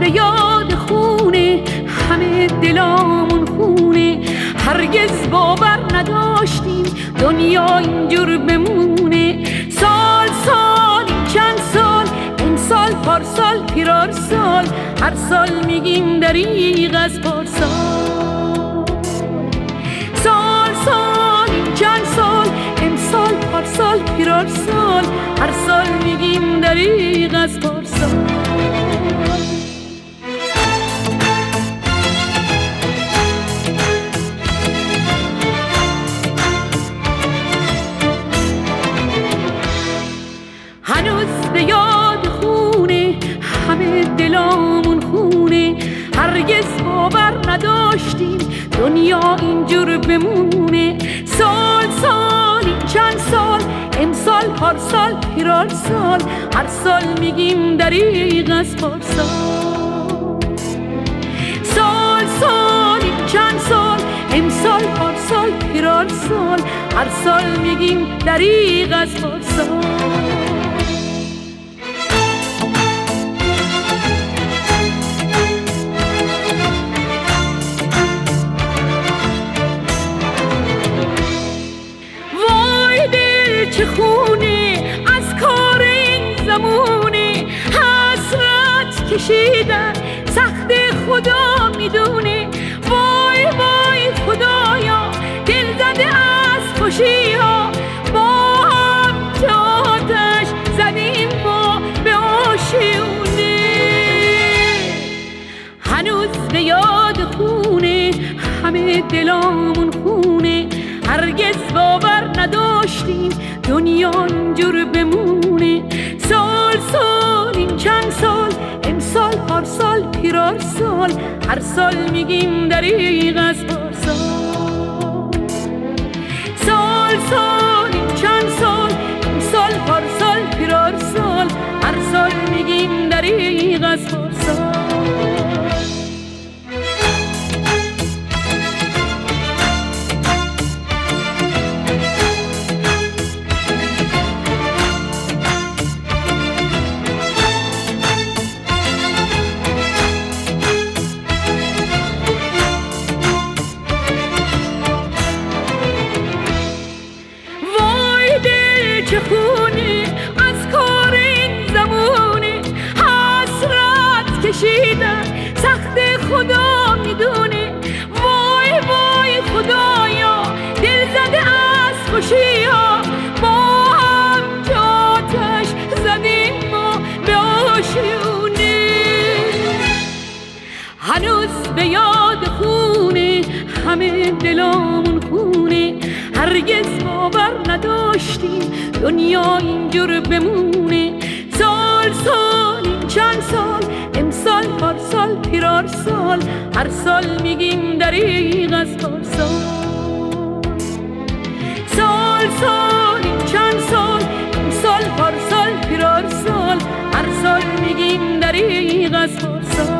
به یاد خونه، همه دلامون خونه. هرگز باور نداشتیم دنیا اینجور بمونه. سال سال این چند سال، امسال پارسال پیرار سال، هر سال میگیم دریغ از پارسال. سال سال این چند سال، امسال پارسال پیرار سال، هر سال میگیم دریغ از پارسال. هنوز به یاد خونه، همه دلامون خونه. هرگز باور نداشتیم دنیا اینجور بمونه. سال سال این چند سال، امسال پارسال پیرار سال، هر سال میگیم دریغ از پارسال. سال سال این چند سال، امسال پارسال پیرار سال، هر سال میگیم دریغ از پارسال. چه خونه از کار این زمونه، حسرت کشیدن سخت خدا میدونه. وای وای خدایا دل زده از خوشی ها، با هم که آتش زدیم ما به آشیونه. هنوز به یاد خونه، همه دلامون خونه. هرگز باور نداشتیم دنیا اینجور بمونه. سال سال این چند سال، امسال پارسال پیرار سال، هر سال میگیم دریغ از پارسال. سال سال این چند سال، امسال پارسال پیرار سال، هر سال میگیم دریغ از پارسال. چه خونه از کار این زمونه، حسرت کشیدن سخت خدا میدونه. وای وای خدایا دل زده از خوشی ها، با هم که آتش زدیم ما به آشیونه. هنوز به یاد خونه، همه دلامون خونه. هرگز باور نداشتیم دنیا اینجور بمونه. سال سال این چند سال، امسال پارسال پیرار سال، هر سال میگیم دریغ از پارسال. سال سال این چند سال، امسال پارسال پیرار سال، هر سال میگیم دریغ از پارسال.